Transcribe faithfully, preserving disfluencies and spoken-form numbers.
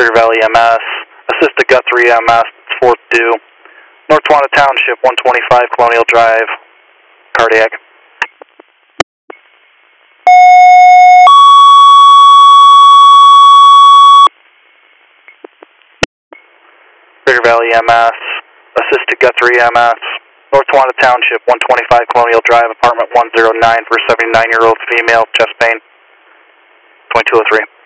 Bigger Valley M S, assist to Guthrie M S, fourth due, North Tonawanda Township, one twenty-five Colonial Drive, cardiac. Bigger Valley M S, assist to Guthrie M S, North Tonawanda Township, one twenty-five Colonial Drive, apartment one oh nine for a seventy-nine-year-old female, chest pain, twenty-two oh three.